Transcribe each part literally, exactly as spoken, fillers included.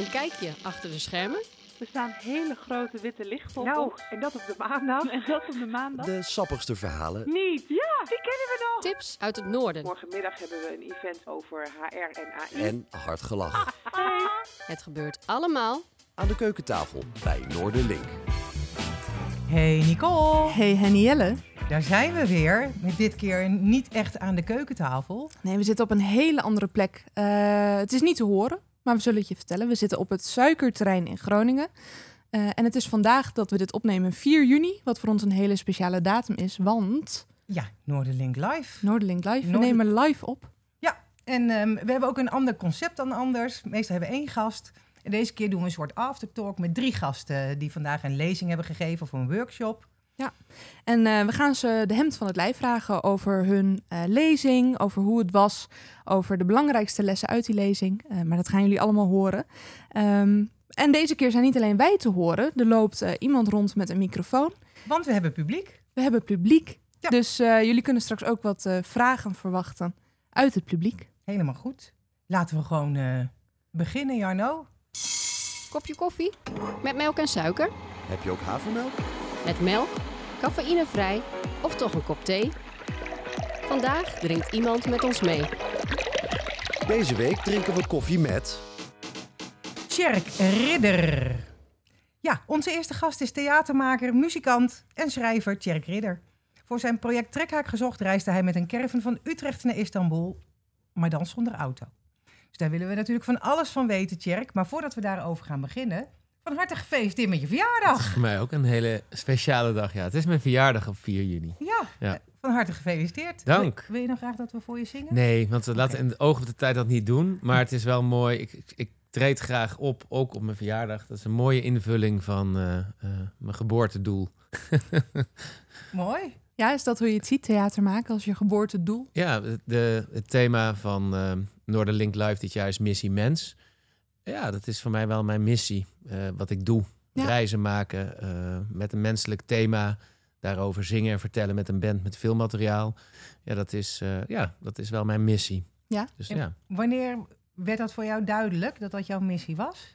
Een kijkje achter de schermen. Er staan hele grote witte lichtstolpen. Nou, en dat op de maandag. En dat op de maandag. De sappigste verhalen. Niet, ja, die kennen we nog. Tips uit het noorden. Morgenmiddag hebben we een event over H R en A I. En hard gelach. Hey. Het gebeurt allemaal Aan de keukentafel bij Noorderlink. Hey Nicole, Hey Hennielle. daar zijn we weer. Met dit keer niet echt aan de keukentafel. Nee, we zitten op een hele andere plek. Uh, het is niet te horen, maar we zullen het je vertellen. We zitten op het Suikerterrein in Groningen. Uh, en het is vandaag dat we dit opnemen, vier juni, wat voor ons een hele speciale datum is, want Ja, Noorderlink Live. Noorderlink Live, we Noorder- nemen live op. Ja, en um, we hebben ook een ander concept dan anders. Meestal hebben we één gast. En deze keer doen we een soort aftertalk met drie gasten die vandaag een lezing hebben gegeven of een workshop. En uh, we gaan ze de hemd van het lijf vragen over hun uh, lezing, over hoe het was, over de belangrijkste lessen uit die lezing. Uh, maar dat gaan jullie allemaal horen. Um, en deze keer zijn niet alleen wij te horen. Er loopt uh, iemand rond met een microfoon. Want we hebben publiek. We hebben publiek. Ja. Dus uh, jullie kunnen straks ook wat uh, vragen verwachten uit het publiek. Helemaal goed. Laten we gewoon uh, beginnen, Jarno. kopje koffie met melk en suiker, Heb je ook havermelk? met melk, cafeïnevrij of toch een kop thee. Vandaag drinkt iemand met ons mee. Deze week drinken we koffie met... Tjerk Ridder. Ja, onze eerste gast is theatermaker, muzikant en schrijver Tjerk Ridder. Voor zijn project Trekhaak Gezocht reisde hij met een caravan van Utrecht naar Istanbul, maar dan zonder auto. Dus daar willen we natuurlijk van alles van weten, Tjerk. Maar voordat we daarover gaan beginnen, van harte gefeliciteerd met je verjaardag. Voor mij ook een hele speciale dag. Ja, het is mijn verjaardag op vier juni. Ja, Ja. eh, van harte gefeliciteerd. Dank. Wil, wil je nog graag dat we voor je zingen? Nee, want we laten Oké. in de ogen op de tijd dat niet doen. Maar het is wel mooi. Ik, ik, ik treed graag op, ook op mijn verjaardag. Dat is een mooie invulling van uh, uh, mijn geboortedoel. Mooi. Ja, is dat hoe je het ziet, theater maken als je geboortedoel? Ja, de, het thema van uh, Noorderlink Live dit jaar is Missie Mens. Ja, dat is voor mij wel mijn missie. Uh, wat ik doe. Ja. Reizen maken uh, met een menselijk thema. Daarover zingen en vertellen met een band met veel materiaal. Ja, dat is, uh, ja, dat is wel mijn missie. Ja. Dus En- ja. Wanneer werd dat voor jou duidelijk, dat dat jouw missie was?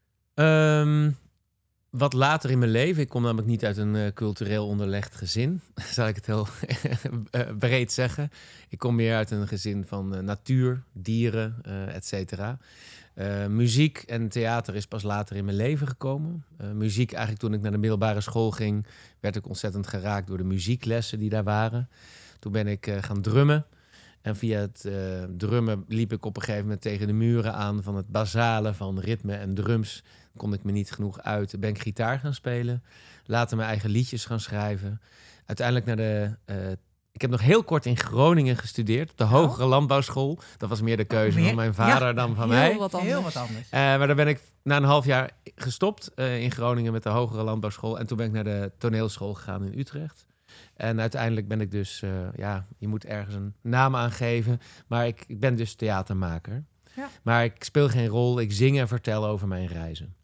Um, wat later in mijn leven. Ik kom namelijk niet uit een uh, cultureel onderlegd gezin. Zal ik het heel uh, breed zeggen. Ik kom meer uit een gezin van uh, natuur, dieren, uh, et cetera. Uh, muziek en theater is pas later in mijn leven gekomen. Uh, muziek eigenlijk toen ik naar de middelbare school ging, werd ik ontzettend geraakt door de muzieklessen die daar waren. Toen ben ik uh, gaan drummen. En via het uh, drummen liep ik op een gegeven moment tegen de muren aan van het basale van ritme en drums. Kon ik me niet genoeg uit. Ben ik gitaar gaan spelen. Later mijn eigen liedjes gaan schrijven. Uiteindelijk naar de... Uh, ik heb nog heel kort in Groningen gestudeerd. Op de Hogere Landbouwschool. Dat was meer de keuze Weer? van mijn vader Ja, dan van Heel mij. wat anders. Heel wat anders. Uh, maar daar ben ik na een half jaar gestopt uh, in Groningen met de Hogere Landbouwschool. En toen ben ik naar de toneelschool gegaan in Utrecht. En uiteindelijk ben ik dus, uh, ja, je moet ergens een naam aangeven. Maar ik, ik ben dus theatermaker. Ja. Maar ik speel geen rol, ik zing en vertel over mijn reizen.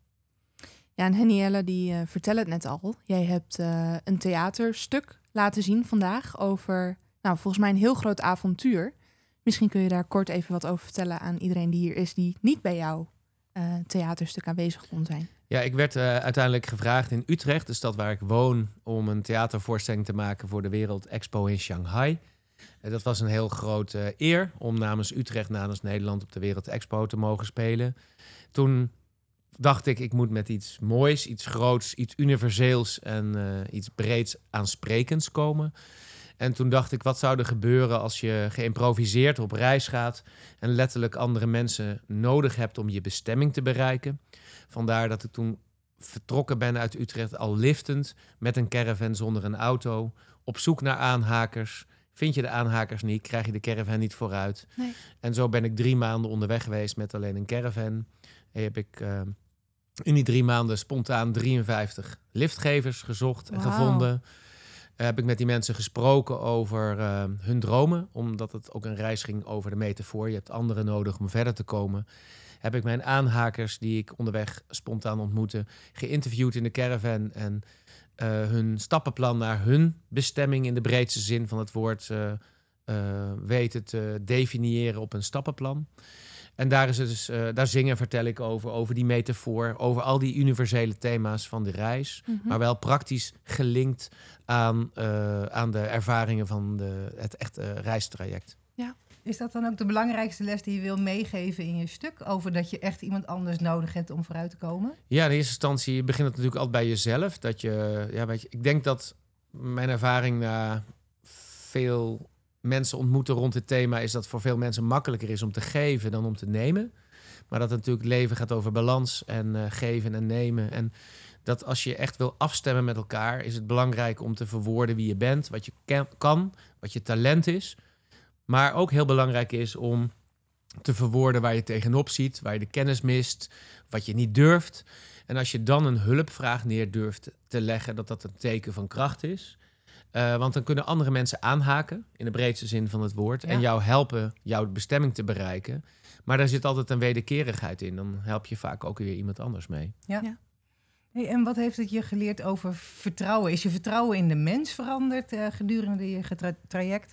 Ja, en Hennielle die uh, vertelde het net al. Jij hebt uh, een theaterstuk laten zien vandaag over, nou, volgens mij een heel groot avontuur. Misschien kun je daar kort even wat over vertellen aan iedereen die hier is, die niet bij jouw uh, theaterstuk aanwezig kon zijn. Ja, ik werd uh, uiteindelijk gevraagd in Utrecht, de stad waar ik woon, om een theatervoorstelling te maken voor de Wereld Expo in Shanghai. Uh, dat was een heel grote uh, eer om namens Utrecht, namens Nederland op de Wereld Expo te mogen spelen. Toen dacht ik, ik moet met iets moois, iets groots, iets universeels en uh, iets breeds aansprekends komen. En toen dacht ik, wat zou er gebeuren als je geïmproviseerd op reis gaat en letterlijk andere mensen nodig hebt om je bestemming te bereiken. Vandaar dat ik toen vertrokken ben uit Utrecht, al liftend, met een caravan zonder een auto, op zoek naar aanhakers. Vind je de aanhakers niet, krijg je de caravan niet vooruit. Nee. En zo ben ik drie maanden onderweg geweest met alleen een caravan. En heb ik uh, in die drie maanden spontaan drieënvijftig liftgevers gezocht en Wauw. gevonden. Uh, heb ik met die mensen gesproken over uh, hun dromen, omdat het ook een reis ging over de metafoor. Je hebt anderen nodig om verder te komen. Heb ik mijn aanhakers, die ik onderweg spontaan ontmoette, geïnterviewd in de caravan en uh, hun stappenplan naar hun bestemming in de breedste zin van het woord uh, uh, weten te definiëren op een stappenplan. En daar, is het dus, uh, daar zingen vertel ik over, over die metafoor, over al die universele thema's van de reis. Mm-hmm. Maar wel praktisch gelinkt aan, uh, aan de ervaringen van de, het echte reistraject. Ja. Is dat dan ook de belangrijkste les die je wil meegeven in je stuk? Over dat je echt iemand anders nodig hebt om vooruit te komen? Ja, in eerste instantie begint het natuurlijk altijd bij jezelf. Dat je, ja, weet je, ik denk dat mijn ervaring na veel mensen ontmoeten rond dit thema is dat voor veel mensen makkelijker is om te geven dan om te nemen. Maar dat het natuurlijk leven gaat over balans en uh, geven en nemen. En dat als je echt wil afstemmen met elkaar, is het belangrijk om te verwoorden wie je bent, wat je ken- kan, wat je talent is. Maar ook heel belangrijk is om te verwoorden waar je tegenop ziet, waar je de kennis mist, wat je niet durft. En als je dan een hulpvraag neer durft te leggen, dat dat een teken van kracht is. Uh, want dan kunnen andere mensen aanhaken, in de breedste zin van het woord, ja. En jou helpen jouw bestemming te bereiken. Maar daar zit altijd een wederkerigheid in. Dan help je vaak ook weer iemand anders mee. Ja. Ja. Hey, en wat heeft het je geleerd over vertrouwen? Is je vertrouwen in de mens veranderd uh, gedurende je getra- traject?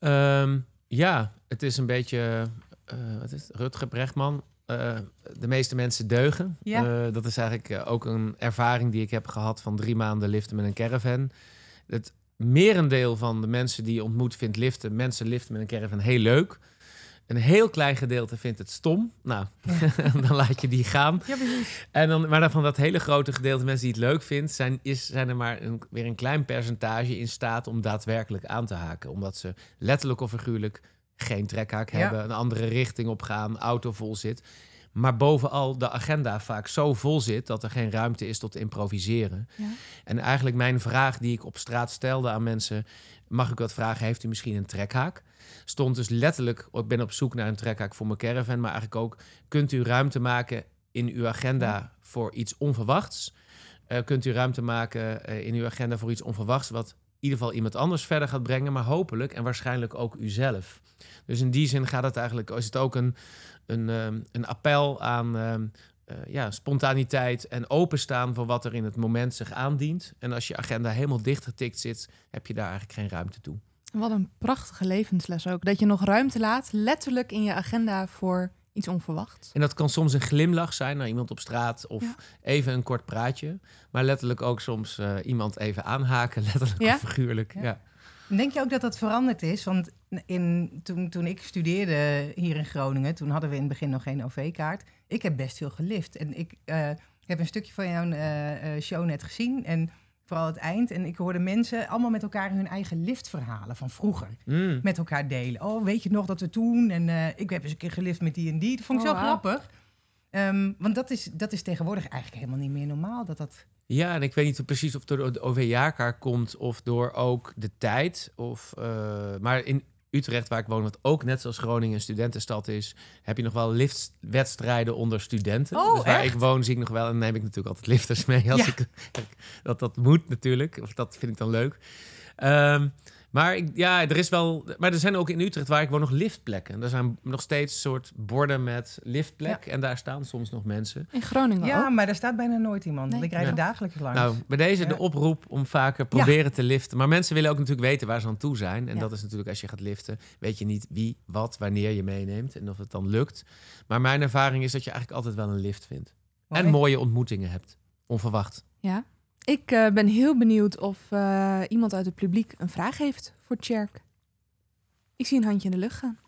Um, ja, het is een beetje, uh, wat is het? Rutger Bregman. Uh, de meeste mensen deugen. Ja. Uh, dat is eigenlijk uh, ook een ervaring die ik heb gehad van drie maanden liften met een caravan. Het merendeel van de mensen die je ontmoet vindt liften, mensen liften met een caravan heel leuk. Een heel klein gedeelte vindt het stom. Nou, ja. Dan laat je die gaan. Ja, precies. En dan, maar dan van dat hele grote gedeelte mensen die het leuk vindt, zijn, is, zijn er maar een, weer een klein percentage in staat om daadwerkelijk aan te haken. Omdat ze letterlijk of figuurlijk geen trekhaak Ja. hebben, een andere richting op gaan, auto vol zit. Maar bovenal de agenda vaak zo vol zit dat er geen ruimte is tot improviseren. Ja. En eigenlijk mijn vraag die ik op straat stelde aan mensen, mag ik wat vragen, heeft u misschien een trekhaak? Stond dus letterlijk, ik ben op zoek naar een trekhaak voor mijn caravan, maar eigenlijk ook, kunt u ruimte maken in uw agenda ja. voor iets onverwachts? Uh, kunt u ruimte maken uh, in uw agenda voor iets onverwachts, wat in ieder geval iemand anders verder gaat brengen, maar hopelijk en waarschijnlijk ook uzelf. Dus in die zin gaat het eigenlijk, is het ook een, een, um, een appel aan um, uh, ja, spontaniteit en openstaan voor wat er in het moment zich aandient. En als je agenda helemaal dichtgetikt zit, heb je daar eigenlijk geen ruimte toe. Wat een prachtige levensles ook. Dat je nog ruimte laat, letterlijk in je agenda voor iets onverwachts. En dat kan soms een glimlach zijn naar iemand op straat of ja. even een kort praatje. Maar letterlijk ook soms uh, iemand even aanhaken, letterlijk ja? of figuurlijk. Ja. Ja. Denk je ook dat dat veranderd is? Want in, toen, toen ik studeerde hier in Groningen, toen hadden we in het begin nog geen O V-kaart. Ik heb best veel gelift. En ik uh, heb een stukje van jouw uh, show net gezien. En vooral het eind. En ik hoorde mensen allemaal met elkaar hun eigen liftverhalen van vroeger Mm. met elkaar delen. Oh, weet je nog dat we toen? En uh, ik heb eens een keer gelift met die en die. Dat vond ik oh, zo wow. grappig. Um, want dat is, dat is tegenwoordig eigenlijk helemaal niet meer normaal. Dat dat... Ja, en ik weet niet precies of het door de O V-jaarkaart komt of door ook de tijd. Of, uh, maar in Utrecht, waar ik woon, wat ook net zoals Groningen een studentenstad is, heb je nog wel liftwedstrijden onder studenten. Oh, dus waar echt? ik woon zie ik nog wel, en dan neem ik natuurlijk altijd lifters mee. Als Ja. ik, dat dat moet natuurlijk, of dat vind ik dan leuk. Um, maar ik, ja, er is wel. Maar er zijn ook in Utrecht, waar ik woon, nog liftplekken. Er zijn nog steeds soort borden met liftplek. Ja. En daar staan soms nog mensen. In Groningen Ja, ook. maar daar staat bijna nooit iemand. Want Nee. ik rijd er Ja. dagelijks langs. Nou, bij deze Ja. de oproep om vaker proberen te liften. Maar mensen willen ook natuurlijk weten waar ze aan toe zijn. En Ja. dat is natuurlijk, als je gaat liften, weet je niet wie, wat, wanneer je meeneemt. En of het dan lukt. Maar mijn ervaring is dat je eigenlijk altijd wel een lift vindt. Mooi. En mooie ontmoetingen hebt. Onverwacht. Ja. Ik uh, ben heel benieuwd of uh, iemand uit het publiek een vraag heeft voor Tjerk. Ik zie een handje in de lucht gaan.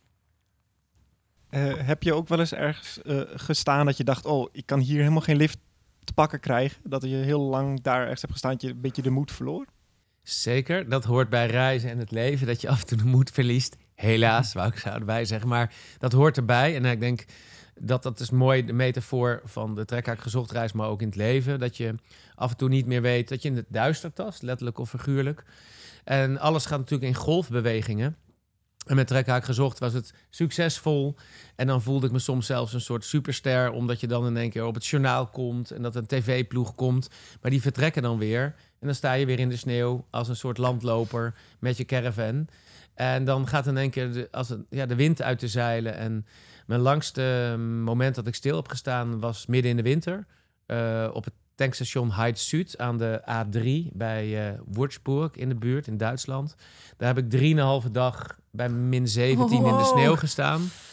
Uh, heb je ook wel eens ergens uh, gestaan dat je dacht, oh, ik kan hier helemaal geen lift te pakken krijgen? Dat je heel lang daar ergens hebt gestaan dat je een beetje de moed verloor? Zeker, dat hoort bij reizen en het leven, dat je af en toe de moed verliest. Helaas, wou ik zo erbij zeggen. Maar dat hoort erbij. En ik denk dat dat is mooi, de metafoor van de trekhaak gezocht reis, maar ook in het leven. Dat je af en toe niet meer weet, dat je in het duister tast, letterlijk of figuurlijk. En alles gaat natuurlijk in golfbewegingen. En met trekhaak gezocht was het succesvol. En dan voelde ik me soms zelfs een soort superster, omdat je dan in één keer op het journaal komt en dat een tv-ploeg komt. Maar die vertrekken dan weer. En dan sta je weer in de sneeuw als een soort landloper met je caravan. En dan gaat in één keer de, als het, ja, de wind uit de zeilen. En mijn langste moment dat ik stil heb gestaan was midden in de winter. Uh, op het tankstation Heidt-Zuid aan de A drie bij uh, Würzburg in de buurt in Duitsland. Daar heb ik drieënhalve dag bij min zeventien wow. in de sneeuw gestaan.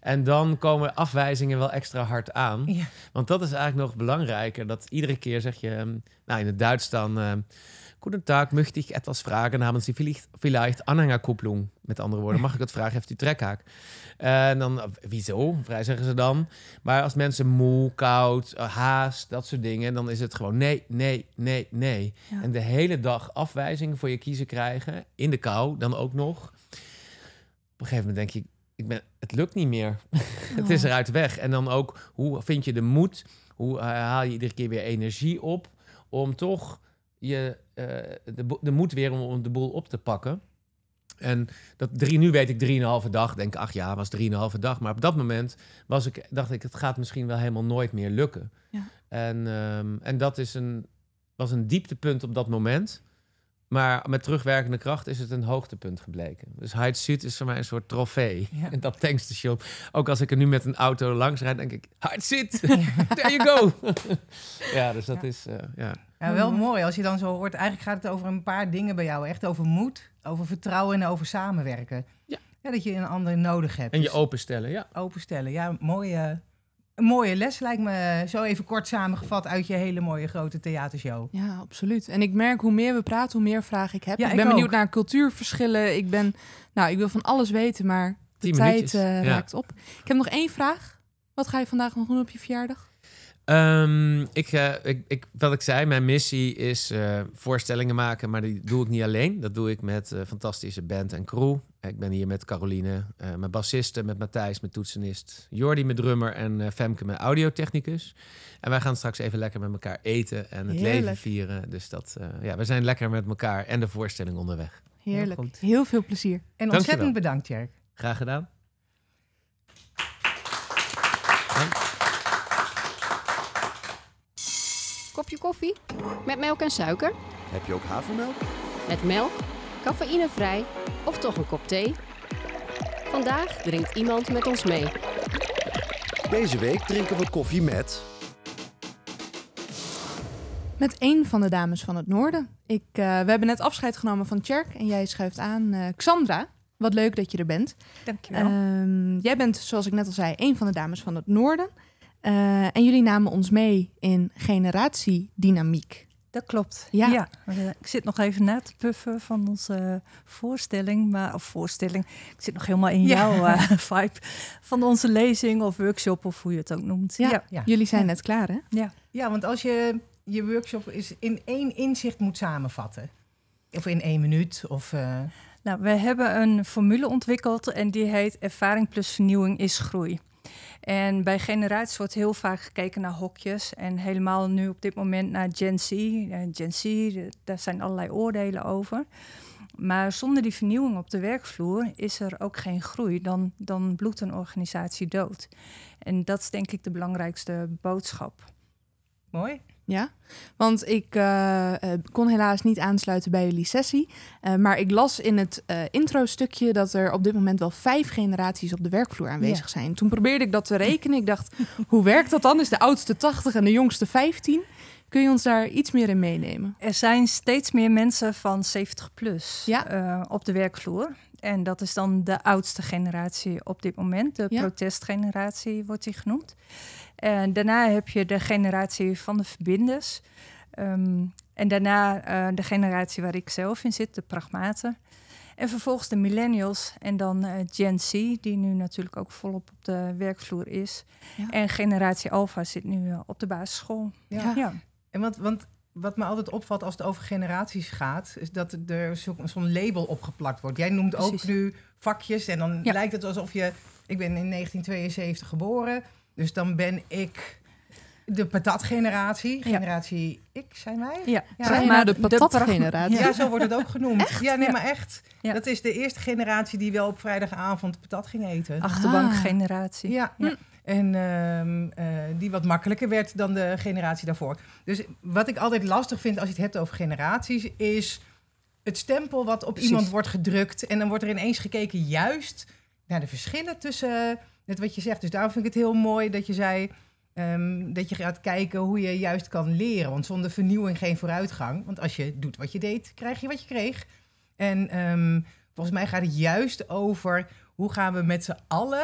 En dan komen afwijzingen wel extra hard aan. Ja. Want dat is eigenlijk nog belangrijker. Dat iedere keer zeg je... Um, nou, in het Duits dan... Uh, Guten Tag, möchte ich etwas vragen namens die vielleicht, vielleicht Anhängerkupplung. Met andere woorden, mag ik het vragen? Heeft u trekhaak? Uh, en dan, wieso? Vrij zeggen ze dan. Maar als mensen moe, koud, uh, haast, dat soort dingen... dan is het gewoon nee, nee, nee, nee. Ja. En de hele dag afwijzingen voor je kiezen krijgen... in de kou dan ook nog. Op een gegeven moment denk je... Ik ben, het lukt niet meer. Oh. Het is eruit weg. En dan ook, hoe vind je de moed? Hoe uh, haal je iedere keer weer energie op... om toch je... Uh, de, de moed weer om, om de boel op te pakken. En dat drie, nu weet ik drieënhalve dag. Denk, ach ja, was drieënhalve dag. Maar op dat moment was ik, dacht ik, het gaat misschien wel helemaal nooit meer lukken. Ja. En, um, en dat is een, was een dieptepunt op dat moment. Maar met terugwerkende kracht is het een hoogtepunt gebleken. Dus Height Zuid is voor mij een soort trofee. Ja. En dat tankstation. Ook als ik er nu met een auto langs rijd, denk ik... Height Zuid, there you go. Ja, dus dat ja. is... Uh, ja. Ja, wel mooi als je dan zo hoort. Eigenlijk gaat het over een paar dingen bij jou. Echt over moed, over vertrouwen en over samenwerken. Ja. Ja, dat je een ander nodig hebt. En je openstellen, ja. Openstellen, ja. Mooie, een mooie les lijkt me zo even kort samengevat uit je hele mooie grote theatershow. Ja, absoluut. En ik merk hoe meer we praten, hoe meer vragen ik heb. Ja, ik ik ben ook. benieuwd naar cultuurverschillen. Ik ben, nou, ik wil van alles weten, maar de tijd uh, ja. raakt op. Ik heb nog één vraag. Wat ga je vandaag nog doen op je verjaardag? Um, ik, uh, ik, ik, wat ik zei, mijn missie is uh, voorstellingen maken, maar die doe ik niet alleen. Dat doe ik met uh, fantastische band en crew. Ik ben hier met Caroline, uh, mijn bassiste, met Matthijs, mijn toetsenist, Jordi, mijn drummer en uh, Femke, mijn audiotechnicus. En wij gaan straks even lekker met elkaar eten en het Heerlijk. leven vieren. Dus dat, uh, ja, we zijn lekker met elkaar en de voorstelling onderweg. Heerlijk. Heel, Heel veel plezier. En ontzettend Dankjewel. bedankt, Tjerk. Graag gedaan. Dank. Kopje koffie? Met melk en suiker? Heb je ook havermelk? Met melk, cafeïnevrij of toch een kop thee? Vandaag drinkt iemand met ons mee. Deze week drinken we koffie met... Met een van de dames van het Noorden. Ik, uh, we hebben net afscheid genomen van Tjerk en jij schuift aan. Uh, Xandra, wat leuk dat je er bent. Dankjewel. Uh, jij bent, zoals ik net al zei, een van de dames van het Noorden. Uh, en jullie namen ons mee in generatiedynamiek. Dat klopt. Ja. ja. Uh, ik zit nog even na te puffen van onze voorstelling. Maar, of voorstelling, ik zit nog helemaal in ja. jouw uh, vibe. Van onze lezing of workshop of hoe je het ook noemt. Ja, ja. ja. Jullie zijn ja. net klaar, hè? Ja. ja, want als je je workshop is in één inzicht moet samenvatten. Of in één minuut. Of, uh... Nou, we hebben een formule ontwikkeld en die heet ervaring plus vernieuwing is groei. En bij generaties wordt heel vaak gekeken naar hokjes. En helemaal nu op dit moment naar Gen Z. Gen Z, daar zijn allerlei oordelen over. Maar zonder die vernieuwing op de werkvloer is er ook geen groei. Dan, dan bloedt een organisatie dood. En dat is denk ik de belangrijkste boodschap. Mooi. Ja, want ik uh, uh, kon helaas niet aansluiten bij jullie sessie. Uh, maar ik las in het uh, intro-stukje dat er op dit moment wel vijf generaties op de werkvloer aanwezig ja. zijn. Toen probeerde ik dat te rekenen. Ik dacht, hoe werkt dat dan? Is de oudste tachtig en de jongste vijftien? Kun je ons daar iets meer in meenemen? Er zijn steeds meer mensen van zeventig plus ja. uh, op de werkvloer. En dat is dan de oudste generatie op dit moment. De ja. protestgeneratie wordt die genoemd. En daarna heb je de generatie van de verbinders. Um, en daarna uh, de generatie waar ik zelf in zit, de pragmaten. En vervolgens de millennials en dan uh, Gen Z, die nu natuurlijk ook volop op de werkvloer is. Ja. En generatie Alpha zit nu uh, op de basisschool. Ja. ja. En want, want wat me altijd opvalt als het over generaties gaat, is dat er zo, zo'n label opgeplakt wordt. Jij noemt Precies. ook nu vakjes en dan ja. lijkt het alsof je... Ik ben in negentien tweeënzeventig geboren... Dus dan ben ik de patatgeneratie. Generatie ja. X zijn wij. Ja, ja. Zeg maar de patatgeneratie. Ja, zo wordt het ook genoemd. Echt? Ja, nee, ja. maar echt. Ja. Dat is de eerste generatie die wel op vrijdagavond patat ging eten. Achterbankgeneratie. Ja, ja. En um, uh, die wat makkelijker werd dan de generatie daarvoor. Dus wat ik altijd lastig vind als je het hebt over generaties, is het stempel wat op Precies. iemand wordt gedrukt. En dan wordt er ineens gekeken juist naar de verschillen tussen... Net wat je zegt. Dus daarom vind ik het heel mooi dat je zei... Um, dat je gaat kijken hoe je juist kan leren. Want zonder vernieuwing geen vooruitgang. Want als je doet wat je deed, krijg je wat je kreeg. En um, volgens mij gaat het juist over... hoe gaan we met z'n allen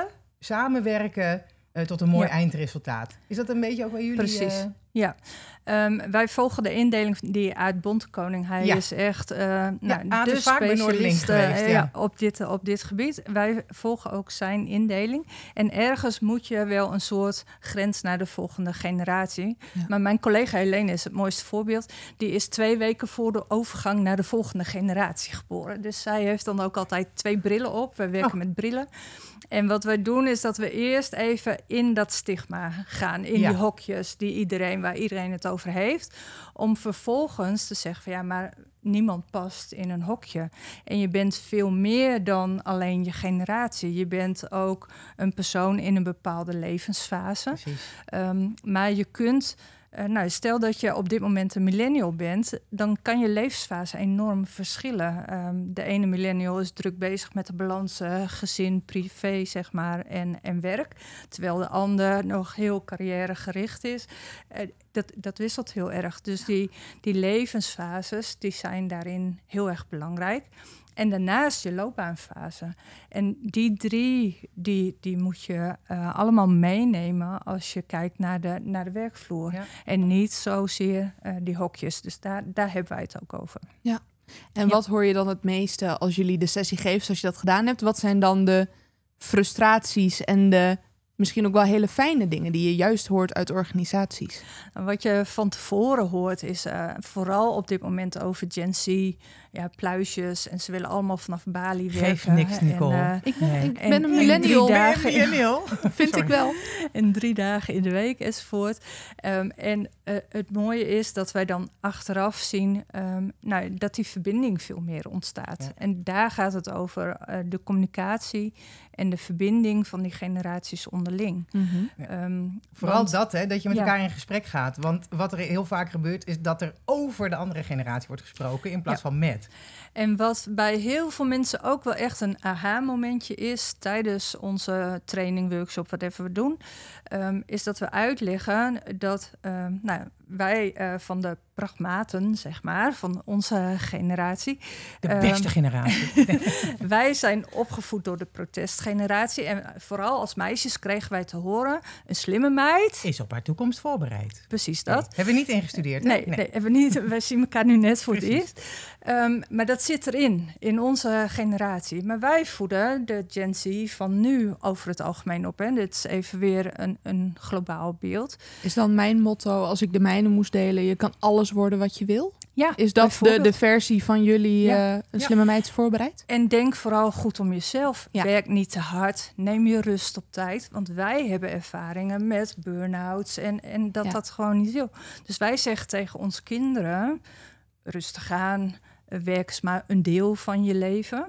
samenwerken uh, tot een mooi Ja. eindresultaat. Is dat een beetje ook waar jullie... Precies, Uh... ja. Um, wij volgen de indeling die uit Bontekoning. Hij Ja. is echt uh, nou, ja, Aad de is vaak bij Noorderlink specialist uh, geweest. Ja. ja, op, dit, op dit gebied. Wij volgen ook zijn indeling. En ergens moet je wel een soort grens naar de volgende generatie. Ja. Maar mijn collega Helene is het mooiste voorbeeld. Die is twee weken voor de overgang naar de volgende generatie geboren. Dus zij heeft dan ook altijd twee brillen op. We werken Oh. met brillen. En wat wij doen is dat we eerst even in dat stigma gaan. In Ja. die hokjes die iedereen, waar iedereen het over heeft. Om vervolgens te zeggen van ja, maar niemand past in een hokje. En je bent veel meer dan alleen je generatie. Je bent ook een persoon in een bepaalde levensfase. Precies. Um, maar je kunt... Uh, nou, stel dat je op dit moment een millennial bent, dan kan je levensfase enorm verschillen. Um, de ene millennial is druk bezig met de balans uh, gezin, privé, zeg maar, en, en werk. Terwijl de ander nog heel carrièregericht is. Uh, dat, dat wisselt heel erg. Dus die, die levensfases, die zijn daarin heel erg belangrijk. En daarnaast je loopbaanfase. En die drie, die, die moet je uh, allemaal meenemen als je kijkt naar de, naar de werkvloer. Ja. En niet zozeer uh, die hokjes. Dus daar, daar hebben wij het ook over. Ja. En Ja. wat hoor je dan het meeste als jullie de sessie geven, zoals je dat gedaan hebt? Wat zijn dan de frustraties en de misschien ook wel hele fijne dingen die je juist hoort uit organisaties? En wat je van tevoren hoort is uh, vooral op dit moment over Gen Z, ja, pluisjes. En ze willen allemaal vanaf Bali Geef werken. niks, Nicole. En, uh, Ik ben, Nee. ik En- ben een en millennial, drie dagen- Millennial? vind Sorry. ik wel. En drie dagen in de week enzovoort. Um, en uh, het mooie is dat wij dan achteraf zien um, nou, dat die verbinding veel meer ontstaat. Ja. En daar gaat het over uh, de communicatie en de verbinding van die generaties onderling. Mm-hmm. Um, Vooral want- dat, hè, dat je met Ja. elkaar in gesprek gaat. Want wat er heel vaak gebeurt, is dat er over de andere generatie wordt gesproken in plaats Ja. van met. En wat bij heel veel mensen ook wel echt een aha-momentje is tijdens onze training, workshop, whatever we doen, um, is dat we uitleggen dat um, nou, wij uh, van de pragmaten, zeg maar, van onze generatie. De um, beste generatie. Wij zijn opgevoed door de protestgeneratie. En vooral als meisjes kregen wij te horen, een slimme meid. Is op haar toekomst voorbereid. Precies dat. Nee, hebben we niet ingestudeerd, hè? Nee, nee. hebben we niet. Wij zien elkaar nu net voor het Precies. eerst. Um, maar dat zit erin, in onze generatie. Maar wij voeden de Gen Z van nu over het algemeen op. Hè. Dit is even weer een, een globaal beeld. Is dan mijn motto, als ik de mijne moest delen, je kan alles worden wat je wil? Ja, Is dat de, bijvoorbeeld. de versie van jullie Ja. uh, een Ja. slimme meid voorbereid? En denk vooral goed om jezelf. Ja. Werk niet te hard. Neem je rust op tijd. Want wij hebben ervaringen met burn-outs en, en dat Ja. dat gewoon niet wil. Dus wij zeggen tegen onze kinderen, rustig aan. Werk is maar een deel van je leven.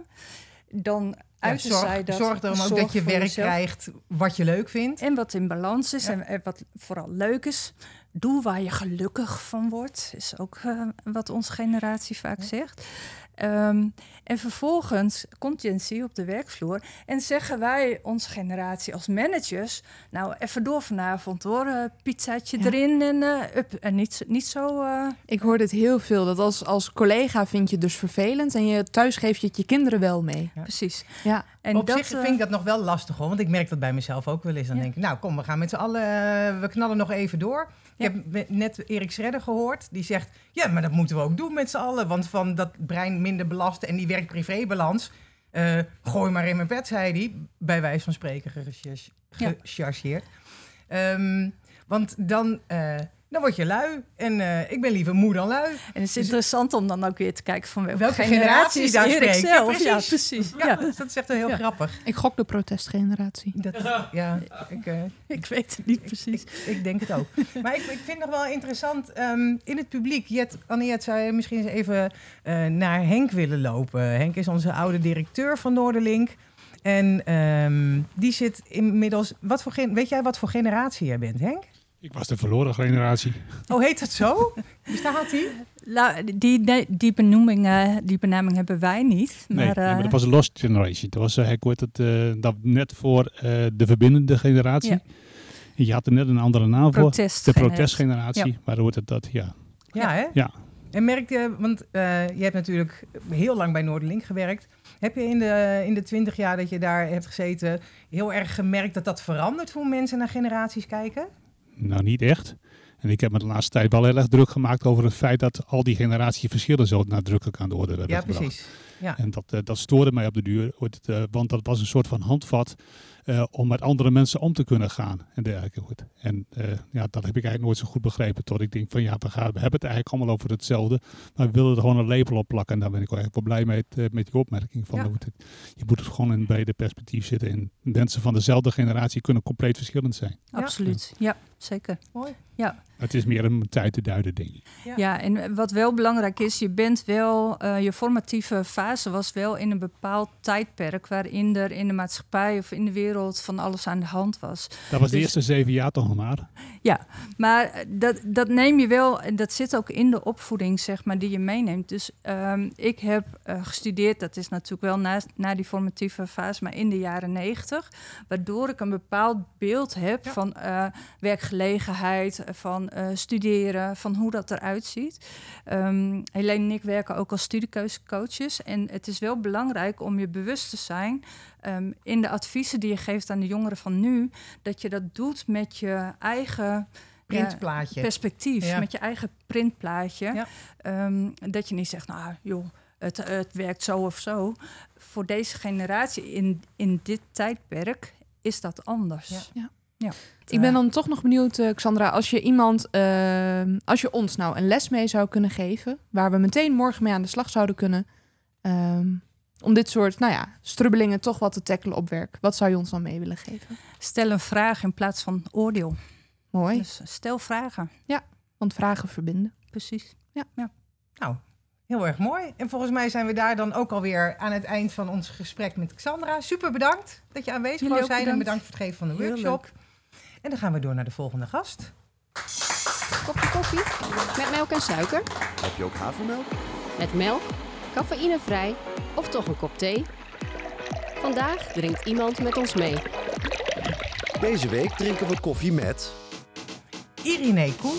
Dan Ja, uiten zorg, zij dat. zorg erom ook zorg dat je voor werk jezelf. krijgt wat je leuk vindt. En wat in balans is Ja. en, en wat vooral leuk is. Doe waar je gelukkig van wordt. Is ook uh, wat onze generatie vaak Ja. zegt. Um, en vervolgens komt Gen Z op de werkvloer. En zeggen wij, onze generatie als managers, nou even door vanavond hoor. Uh, pizzaatje Ja. erin en, uh, up. En niet, niet zo... Uh, Ik hoor dit heel veel. Dat als, als collega vind je het dus vervelend en je thuis geef je het je kinderen wel mee. Ja. precies. Ja. En Op dat, zich uh, vind ik dat nog wel lastig hoor. Want ik merk dat bij mezelf ook wel eens. Dan Ja. denk ik, nou kom, we gaan met z'n allen, uh, we knallen nog even door. Ja. Ik heb me- net Erik Schredder gehoord. Die zegt, ja, maar dat moeten we ook doen met z'n allen. Want van dat brein minder belasten en die werk-privé-balans, uh, gooi maar in mijn bed, zei hij. Bij wijze van spreken gecharge- Ja. gechargeerd. Um, want dan, uh, dan word je lui. En uh, ik ben liever moe dan lui. En het is Dus- interessant om dan ook weer te kijken van welke, Welke generatie generatie is daar Erik spreekt. Ja, zelf. precies. Ja, precies. Ja, Ja. Dus dat is echt heel Ja. grappig. Ik gok de protestgeneratie. Dat, ja, ik... Uh, Ik weet het niet precies. Ik, ik denk het ook. Maar ik, ik vind nog wel interessant, um, in het publiek, Jet, Anniet, zou je misschien eens even uh, naar Henk willen lopen. Henk is onze oude directeur van Noorderlink. En um, die zit inmiddels... Wat voor gen- weet jij wat voor generatie jij bent, Henk? Ik was de verloren generatie. Oh, heet het zo? Bestaat die? Nou, die, die, die, benoeming, uh, die benaming hebben wij niet. Maar, Nee, uh, nee, maar dat was een lost generation. Dat was uh, ik weet het, uh, dat net voor uh, de verbindende generatie. Ja. Je had er net een andere naam voor. De protestgeneratie. protestgeneratie. Ja. Maar hoe heet het dat? Ja. Ja, hè? Ja. En merk je, want uh, je hebt natuurlijk heel lang bij Noorderlink gewerkt. Heb je in de, in de twintig jaar dat je daar hebt gezeten heel erg gemerkt dat dat verandert hoe mensen naar generaties kijken? Nou, niet echt. En ik heb me de laatste tijd wel heel erg druk gemaakt over het feit dat al die generatieverschillen zo nadrukkelijk aan de orde werden ja, gebracht. Precies. Ja. En dat, uh, dat stoorde mij op de duur, uh, want dat was een soort van handvat uh, om met andere mensen om te kunnen gaan en dergelijke. En uh, ja, dat heb ik eigenlijk nooit zo goed begrepen, tot ik denk van ja, we, gaan, we hebben het eigenlijk allemaal over hetzelfde, maar we willen er gewoon een label op plakken. En daar ben ik wel echt wel blij mee met, uh, met die opmerking. Van, ja. het, je moet het gewoon in een brede perspectief zitten. En mensen van dezelfde generatie kunnen compleet verschillend zijn. Absoluut, ja, ja zeker. Mooi. Ja. Het is meer een tijd te duiden, denk ik. Ja. ja, en wat wel belangrijk is, je bent wel, uh, je formatieve fase was wel in een bepaald tijdperk waarin er in de maatschappij of in de wereld van alles aan de hand was. Dat was dus de eerste zeven jaar toch maar. Ja, maar dat, dat neem je wel, en dat zit ook in de opvoeding, zeg maar, die je meeneemt. Dus um, ik heb uh, gestudeerd, dat is natuurlijk wel na, na die formatieve fase, maar in de jaren negentig, waardoor ik een bepaald beeld heb ja. van uh, werkgelegenheid, van uh, studeren, van hoe dat eruit ziet. Um, Helene en ik werken ook als studiekeuzecoaches. En het is wel belangrijk om je bewust te zijn um, in de adviezen die je geeft aan de jongeren van nu, dat je dat doet met je eigen printplaatje. Ja, perspectief, ja. met je eigen printplaatje. Ja. Um, dat je niet zegt, nou joh, het, het werkt zo of zo. Voor deze generatie in, in dit tijdperk is dat anders. Ja. Ja. Ja. Ik ben dan toch nog benieuwd, uh, Xandra, als je iemand, uh, als je ons nou een les mee zou kunnen geven, waar we meteen morgen mee aan de slag zouden kunnen, um, om dit soort, nou ja, strubbelingen toch wat te tackelen op werk. Wat zou je ons dan mee willen geven? Stel een vraag in plaats van oordeel. Mooi. Dus stel vragen. Ja, want vragen verbinden. Precies. Ja. ja. Nou, heel erg mooi. En volgens mij zijn we daar dan ook alweer aan het eind van ons gesprek met Xandra. Super bedankt dat je aanwezig wou zijn en bedankt voor het geven van de workshop. En dan gaan we door naar de volgende gast. Kopje koffie met melk en suiker. Heb je ook havermelk? Met melk, cafeïnevrij of toch een kop thee? Vandaag drinkt iemand met ons mee. Deze week drinken we koffie met Irene Koen.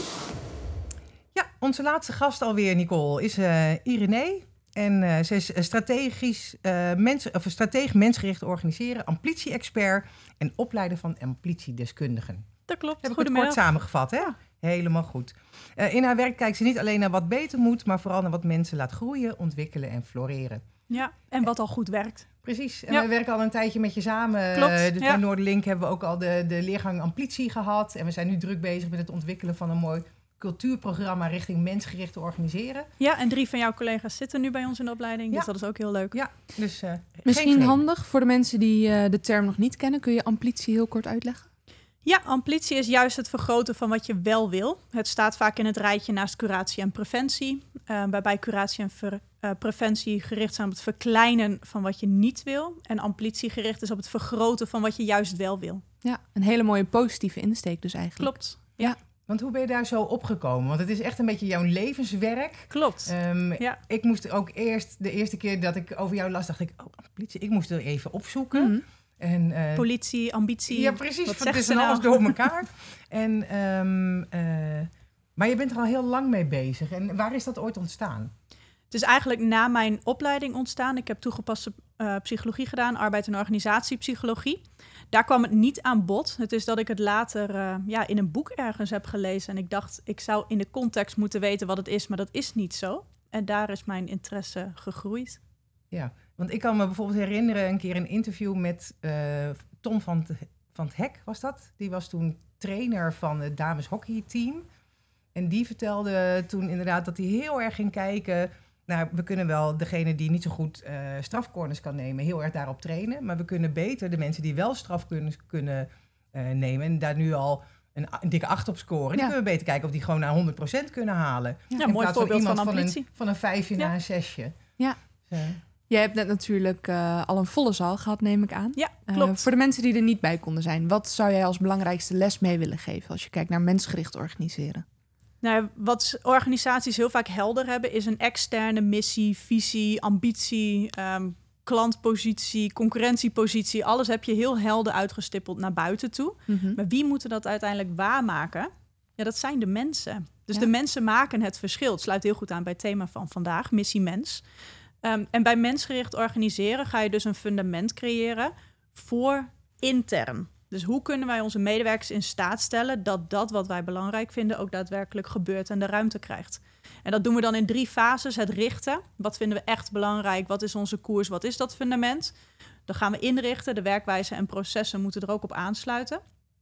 Ja, onze laatste gast alweer, Nicole, is uh, Irene. En uh, ze is strategisch, uh, mens, of stratege mensgericht organiseren, amplitie-expert en opleider van amplitiedeskundigen. Dat klopt. Heb ik het kort samengevat, hè? Ja. Helemaal goed. Uh, in haar werk kijkt ze niet alleen naar wat beter moet, maar vooral naar wat mensen laat groeien, ontwikkelen en floreren. Ja, en wat al goed werkt. Precies. En ja. we werken al een tijdje met je samen. Klopt, uh, dus ja. bij Noorderlink hebben we ook al de, de leergang amplitie gehad. En we zijn nu druk bezig met het ontwikkelen van een mooi cultuurprogramma richting mensgericht organiseren. Ja, en drie van jouw collega's zitten nu bij ons in de opleiding, ja. dus dat is ook heel leuk. Ja, dus uh, misschien handig voor de mensen die uh, de term nog niet kennen. Kun je amplitie heel kort uitleggen? Ja, amplitie is juist het vergroten van wat je wel wil. Het staat vaak in het rijtje naast curatie en preventie. Uh, waarbij curatie en ver, uh, preventie gericht zijn op het verkleinen van wat je niet wil. En amplitie gericht is op het vergroten van wat je juist wel wil. Ja, een hele mooie positieve insteek dus eigenlijk. Klopt, ja. Want hoe ben je daar zo opgekomen? Want het is echt een beetje jouw levenswerk. Klopt, um, ja. Ik moest ook eerst, de eerste keer dat ik over jou las, dacht ik, oh, amplitie, ik moest er even opzoeken. Mm-hmm. En, uh, politie, ambitie. Ja, precies. Wat het is nou? alles door elkaar. en, um, uh, maar je bent er al heel lang mee bezig. En waar is dat ooit ontstaan? Het is eigenlijk na mijn opleiding ontstaan. Ik heb toegepaste uh, psychologie gedaan, arbeid- en organisatiepsychologie. Daar kwam het niet aan bod. Het is dat ik het later uh, ja, in een boek ergens heb gelezen. En ik dacht, ik zou in de context moeten weten wat het is, maar dat is niet zo. En daar is mijn interesse gegroeid. Ja, want ik kan me bijvoorbeeld herinneren een keer een interview met uh, Tom van het, van het Hek, was dat? Die was toen trainer van het dameshockeyteam. En die vertelde toen inderdaad dat hij heel erg ging kijken. Nou, we kunnen wel degene die niet zo goed uh, strafcorners kan nemen, heel erg daarop trainen. Maar we kunnen beter de mensen die wel straf kunnen, kunnen uh, nemen en daar nu al een, een dikke acht op scoren. Ja. Die kunnen we beter kijken of die gewoon naar honderd procent kunnen halen. Ja, in mooi voorbeeld van, van amplitie. Van een, van een vijfje ja. naar een zesje. Ja. Dus, uh, Jij hebt net natuurlijk uh, al een volle zaal gehad, neem ik aan. Ja, klopt. Uh, voor de mensen die er niet bij konden zijn, wat zou jij als belangrijkste les mee willen geven als je kijkt naar mensgericht organiseren? Nou, wat organisaties heel vaak helder hebben, is een externe missie, visie, ambitie, um, klantpositie, concurrentiepositie. Alles heb je heel helder uitgestippeld naar buiten toe. Mm-hmm. Maar wie moeten dat uiteindelijk waarmaken? Ja, dat zijn de mensen. Dus Ja. de mensen maken het verschil. Het sluit heel goed aan bij het thema van vandaag, missie mens. Um, en bij mensgericht organiseren ga je dus een fundament creëren voor intern. Dus hoe kunnen wij onze medewerkers in staat stellen dat dat wat wij belangrijk vinden ook daadwerkelijk gebeurt en de ruimte krijgt. En dat doen we dan in drie fases. Het richten. Wat vinden we echt belangrijk? Wat is onze koers? Wat is dat fundament? Dan gaan we inrichten. De werkwijze en processen moeten er ook op aansluiten.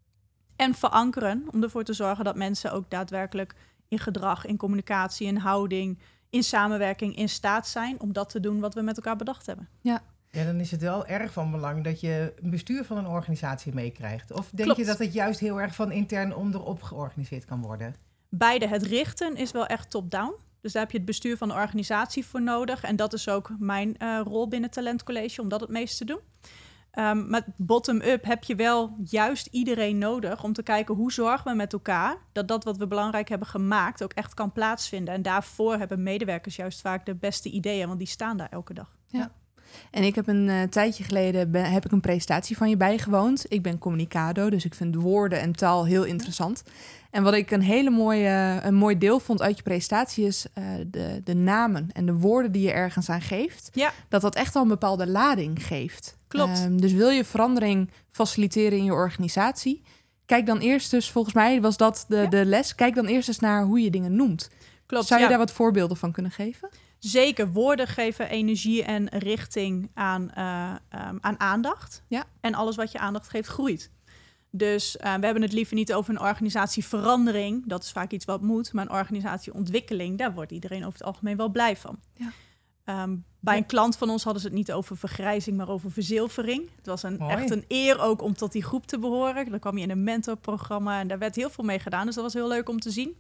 En verankeren, om ervoor te zorgen dat mensen ook daadwerkelijk in gedrag, in communicatie, in houding, in samenwerking in staat zijn om dat te doen wat we met elkaar bedacht hebben. Ja. Ja, dan is het wel erg van belang dat je een bestuur van een organisatie meekrijgt. Of denk Klopt. je dat het juist heel erg van intern onderop georganiseerd kan worden? Beide, het richten is wel echt top-down. Dus daar heb je het bestuur van de organisatie voor nodig. En dat is ook mijn uh, rol binnen Talent College, om dat het meest te doen. Um, maar bottom-up heb je wel juist iedereen nodig om te kijken hoe zorgen we met elkaar dat dat wat we belangrijk hebben gemaakt ook echt kan plaatsvinden. En daarvoor hebben medewerkers juist vaak de beste ideeën, want die staan daar elke dag. Ja. En ik heb een uh, tijdje geleden ben, heb ik een presentatie van je bijgewoond. Ik ben communicado, dus ik vind woorden en taal heel interessant. En wat ik een hele mooie, een mooi deel vond uit je presentatie is uh, de, de namen en de woorden die je ergens aan geeft. Ja. Dat dat echt al een bepaalde lading geeft. Klopt. Um, dus wil je verandering faciliteren in je organisatie, kijk dan eerst dus, volgens mij was dat de, Ja. de les, kijk dan eerst eens naar hoe je dingen noemt. Klopt, Zou je ja. daar wat voorbeelden van kunnen geven? Zeker, woorden geven energie en richting aan, uh, um, aan aandacht. Ja. En alles wat je aandacht geeft, groeit. Dus uh, we hebben het liever niet over een organisatieverandering. Dat is vaak iets wat moet. Maar een organisatieontwikkeling, daar wordt iedereen over het algemeen wel blij van. Ja. Um, bij een klant van ons hadden ze het niet over vergrijzing, maar over verzilvering. Het was een, Mooi. echt een eer ook om tot die groep te behoren. Dan kwam je in een mentorprogramma en daar werd heel veel mee gedaan. Dus dat was heel leuk om te zien.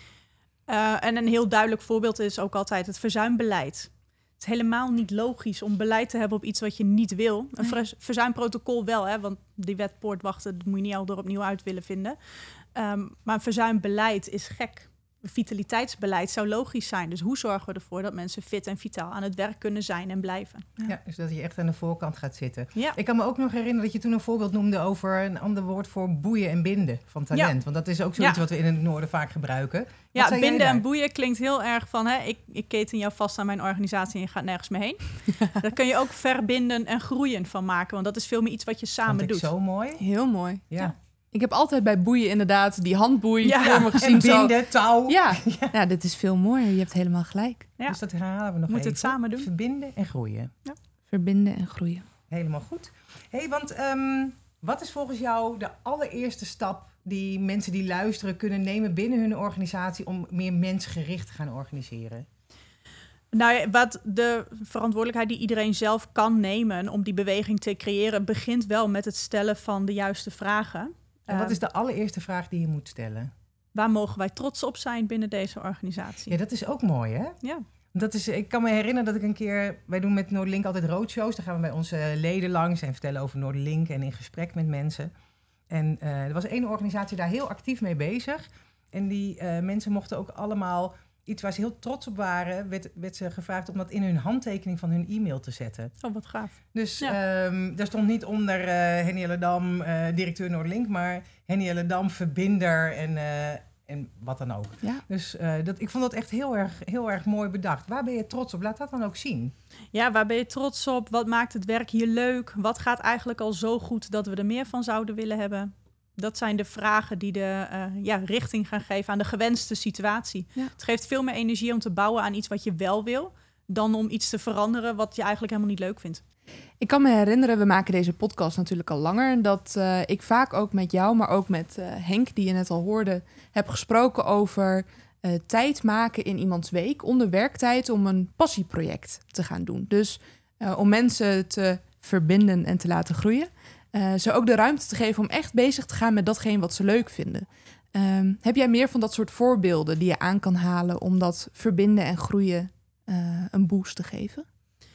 Uh, en een heel duidelijk voorbeeld is ook altijd het verzuimbeleid. Het is helemaal niet logisch om beleid te hebben op iets wat je niet wil. Een ver- verzuimprotocol wel, hè, want die wet poortwachten, dat moet je niet al door opnieuw uit willen vinden. Um, maar een verzuimbeleid is gek. Een vitaliteitsbeleid zou logisch zijn. Dus hoe zorgen we ervoor dat mensen fit en vitaal aan het werk kunnen zijn en blijven? Ja. Ja, dus dat je echt aan de voorkant gaat zitten. Ja. Ik kan me ook nog herinneren dat je toen een voorbeeld noemde over een ander woord voor boeien en binden van talent. Ja. Want dat is ook zoiets Ja. wat we in het noorden vaak gebruiken. Wat Ja, zei jij binden daar? en boeien klinkt heel erg van, hè, ik, ik keten jou vast aan mijn organisatie en je gaat nergens meer heen. Daar kun je ook verbinden en groeien van maken, want dat is veel meer iets wat je samen Vond ik doet. zo mooi. Heel mooi. Ja. Ja. Ik heb altijd bij boeien inderdaad die handboei Ja, voor me gezien. En zo. binden, touw. Ja. Ja, dit is veel mooier. Je hebt helemaal gelijk. Ja. Dus dat herhalen we nog Moet even. het samen doen. Verbinden en groeien. Verbinden en groeien. Helemaal goed. Hey, want um, wat is volgens jou de allereerste stap die mensen die luisteren kunnen nemen binnen hun organisatie om meer mensgericht te gaan organiseren? Nou ja, wat de verantwoordelijkheid die iedereen zelf kan nemen om die beweging te creëren, begint wel met het stellen van de juiste vragen. En wat Um, is de allereerste vraag die je moet stellen? Waar mogen wij trots op zijn binnen deze organisatie? Ja, dat is ook mooi, hè? Ja. Dat is, ik kan me herinneren dat ik een keer... Wij doen met Noorderlink altijd roadshows. Dan gaan we bij onze leden langs en vertellen over Noorderlink en in gesprek met mensen. En uh, er was één organisatie daar heel actief mee bezig. En die uh, mensen mochten ook allemaal iets waar ze heel trots op waren... werd, werd ze gevraagd om dat in hun handtekening van hun e-mail te zetten. Oh, wat gaaf. Dus Ja. um, daar stond niet onder uh, Henny Elledam, uh, directeur Noorderlink... maar Henny Elledam, verbinder en... Uh, En wat dan ook. Ja. Dus uh, dat, ik vond dat echt heel erg, heel erg mooi bedacht. Waar ben je trots op? Laat dat dan ook zien. Ja, waar ben je trots op? Wat maakt het werk hier leuk? Wat gaat eigenlijk al zo goed dat we er meer van zouden willen hebben? Dat zijn de vragen die de uh, ja, richting gaan geven aan de gewenste situatie. Ja. Het geeft veel meer energie om te bouwen aan iets wat je wel wil, dan om iets te veranderen wat je eigenlijk helemaal niet leuk vindt. Ik kan me herinneren, we maken deze podcast natuurlijk al langer, dat uh, ik vaak ook met jou, maar ook met uh, Henk, die je net al hoorde, heb gesproken over uh, tijd maken in iemands week, onder werktijd, om een passieproject te gaan doen. Dus uh, om mensen te verbinden en te laten groeien. Uh, ze ook de ruimte te geven om echt bezig te gaan met datgene wat ze leuk vinden. Um, heb jij meer van dat soort voorbeelden die je aan kan halen om dat verbinden en groeien uh, een boost te geven?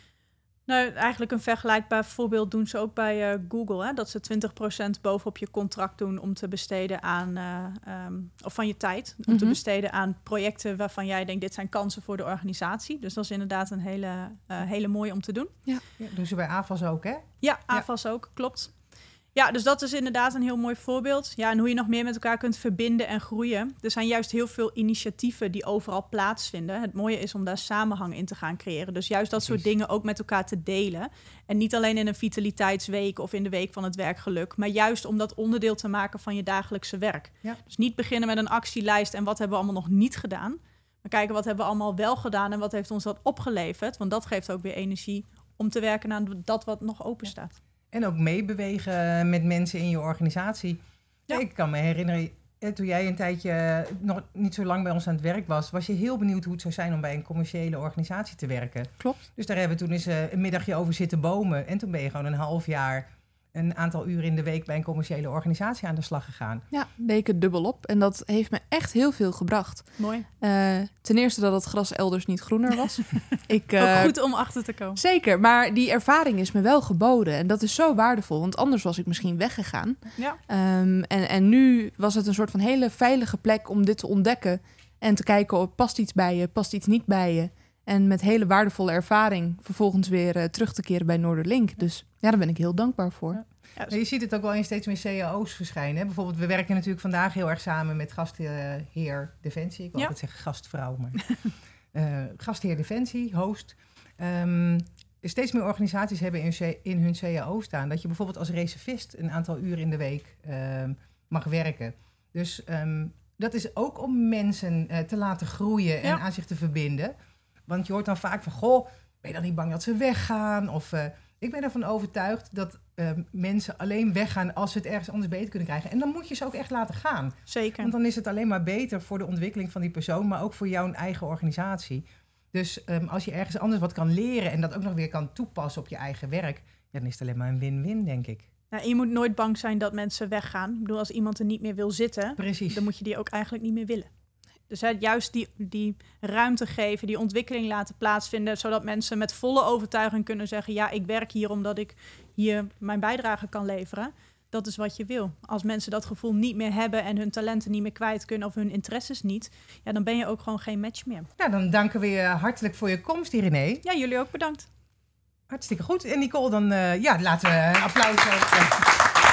Nou, eigenlijk een vergelijkbaar voorbeeld doen ze ook bij uh, Google. Hè? Dat ze twintig procent bovenop je contract doen om te besteden aan, uh, um, of van je tijd, om Mm-hmm. te besteden aan projecten waarvan jij denkt, dit zijn kansen voor de organisatie. Dus dat is inderdaad een hele, uh, hele mooie om te doen. Ja, doen ze bij A F A S ook, hè? Ja, A F A S ook, klopt. Ja, dus dat is inderdaad een heel mooi voorbeeld. Ja, en hoe je nog meer met elkaar kunt verbinden en groeien. Er zijn juist heel veel initiatieven die overal plaatsvinden. Het mooie is om daar samenhang in te gaan creëren. Dus juist dat soort dingen ook met elkaar te delen. En niet alleen in een vitaliteitsweek of in de week van het werkgeluk, maar juist om dat onderdeel te maken van je dagelijkse werk. Ja. Dus niet beginnen met een actielijst en wat hebben we allemaal nog niet gedaan. Maar kijken wat hebben we allemaal wel gedaan en wat heeft ons dat opgeleverd. Want dat geeft ook weer energie om te werken aan dat wat nog open staat. Ja. En ook meebewegen met mensen in je organisatie. Ja. Ik kan me herinneren, toen jij een tijdje nog niet zo lang bij ons aan het werk was, was je heel benieuwd hoe het zou zijn om bij een commerciële organisatie te werken. Klopt. Dus daar hebben we toen eens een middagje over zitten bomen. En toen ben je gewoon een half jaar, een aantal uren in de week bij een commerciële organisatie aan de slag gegaan. Ja, deed ik het dubbel op. En dat heeft me echt heel veel gebracht. Mooi. Uh, ten eerste dat het gras elders niet groener was. ik, uh, ook goed om achter te komen. Zeker, maar die ervaring is me wel geboden. En dat is zo waardevol, want anders was ik misschien weggegaan. Ja. Um, en, en nu was het een soort van hele veilige plek om dit te ontdekken. En te kijken, of past iets bij je, past iets niet bij je. En met hele waardevolle ervaring vervolgens weer uh, terug te keren bij Noorderlink. Dus ja, daar ben ik heel dankbaar voor. Ja. Ja, dus je ziet het ook wel in steeds meer C A O's verschijnen. Hè? Bijvoorbeeld, we werken natuurlijk vandaag heel erg samen met gastheer Defensie. Ik wil ja. altijd zeggen gastvrouw, maar uh, gastheer Defensie, host. Um, steeds meer organisaties hebben in, C- in hun C A O staan dat je bijvoorbeeld als reservist een aantal uren in de week uh, mag werken. Dus um, dat is ook om mensen uh, te laten groeien en ja. aan zich te verbinden. Want je hoort dan vaak van, goh, ben je dan niet bang dat ze weggaan? Of uh, ik ben ervan overtuigd dat uh, mensen alleen weggaan als ze het ergens anders beter kunnen krijgen. En dan moet je ze ook echt laten gaan. Zeker. Want dan is het alleen maar beter voor de ontwikkeling van die persoon, maar ook voor jouw eigen organisatie. Dus um, als je ergens anders wat kan leren en dat ook nog weer kan toepassen op je eigen werk, ja, dan is het alleen maar een win-win, denk ik. Nou, je moet nooit bang zijn dat mensen weggaan. Ik bedoel, als iemand er niet meer wil zitten, Precies. dan moet je die ook eigenlijk niet meer willen. Dus hè, juist die, die ruimte geven, die ontwikkeling laten plaatsvinden, zodat mensen met volle overtuiging kunnen zeggen, ja, ik werk hier omdat ik hier mijn bijdrage kan leveren. Dat is wat je wil. Als mensen dat gevoel niet meer hebben en hun talenten niet meer kwijt kunnen of hun interesses niet, ja, dan ben je ook gewoon geen match meer. Nou, dan danken we je hartelijk voor je komst, Irene. Ja, jullie ook bedankt. Hartstikke goed. En Nicole, dan uh, ja, laten we een applaus geven.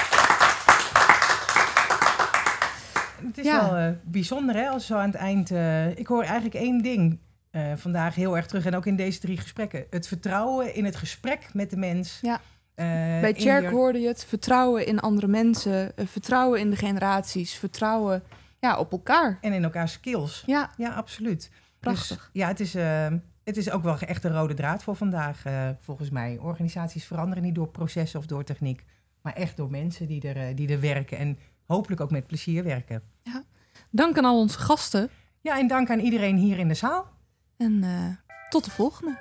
Het is ja. wel uh, bijzonder, hè, als zo aan het eind... Uh, ik hoor eigenlijk één ding uh, vandaag heel erg terug, en ook in deze drie gesprekken. Het vertrouwen in het gesprek met de mens. Ja. Uh, Bij Tjerk je... hoorde je het. Vertrouwen in andere mensen. Uh, vertrouwen in de generaties. Vertrouwen ja, op elkaar. En in elkaars skills. Ja, ja absoluut. Prachtig. Dus, ja, het is, uh, het is ook wel echt een rode draad voor vandaag, uh, volgens mij. Organisaties veranderen niet door processen of door techniek, maar echt door mensen die er, uh, die er werken en hopelijk ook met plezier werken. Ja. Dank aan al onze gasten. Ja, en dank aan iedereen hier in de zaal. En uh, tot de volgende.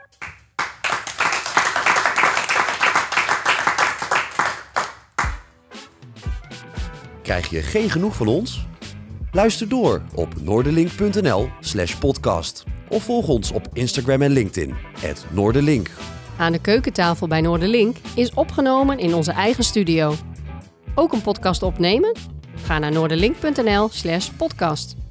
Krijg je geen genoeg van ons? Luister door op noorderlink.nl slash podcast. Of volg ons op Instagram en LinkedIn, at Noorderlink. Aan de keukentafel bij Noorderlink is opgenomen in onze eigen studio. Ook een podcast opnemen? Ga naar noorderlink.nl slash podcast.